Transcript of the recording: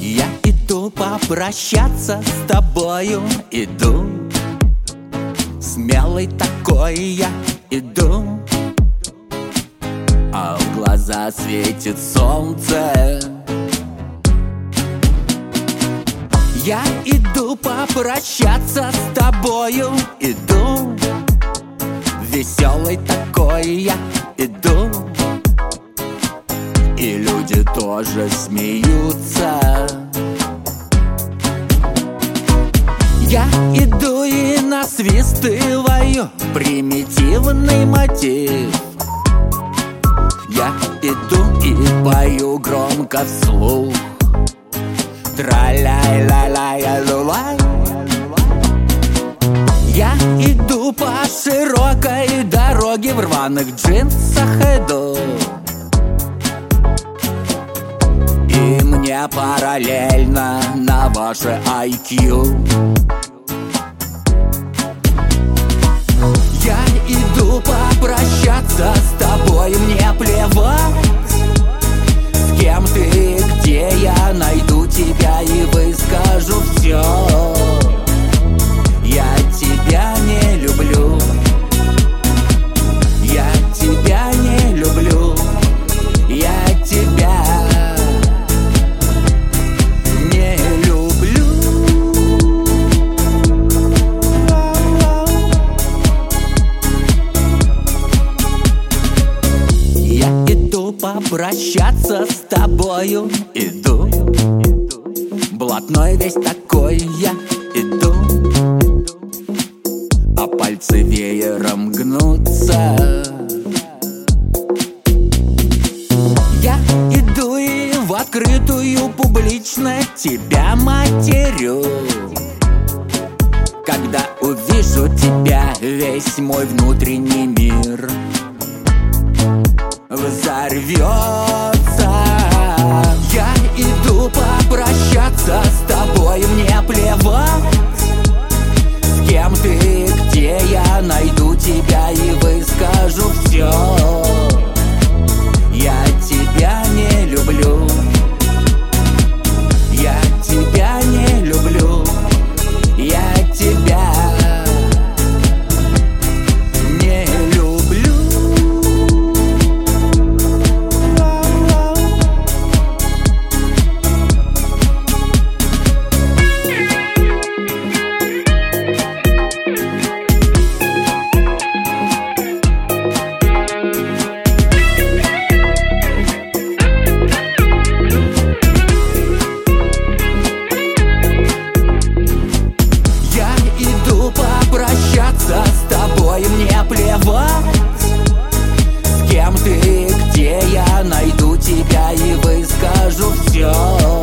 Я иду попрощаться с тобою, иду. Смелый такой я иду, а в глаза светит солнце. Я иду попрощаться с тобою, иду. Веселый такой я иду, и люди тоже смеются. Я иду и насвистываю примитивный мотив. Я иду и пою громко вслух. Тра-ля-ля-ля-ля-лай. Я иду по широкой дороге, в рваных джинсах иду, и мне параллельно на ваше IQ. Я иду попрощаться с тобой, мне плевать, с кем ты и где я найду тебя и выскажу все. Я тебя не люблю, я тебя не люблю, я тебя не люблю. Я иду попрощаться с тобою, иду. Блатной весь такой я иду, а пальцы веером гнутся. Я иду и в открытую публично тебя матерю. Когда увижу тебя, весь мой внутренний мир взорвется. Я иду попрощаться с тобой, мне плевать, с кем ты и где я найду тебя и выскажу все. Я тебя не люблю, я тебя не люблю, я тебя не люблю. Попрощаться с тобой, мне плевать, с кем ты и где я найду тебя и выскажу все.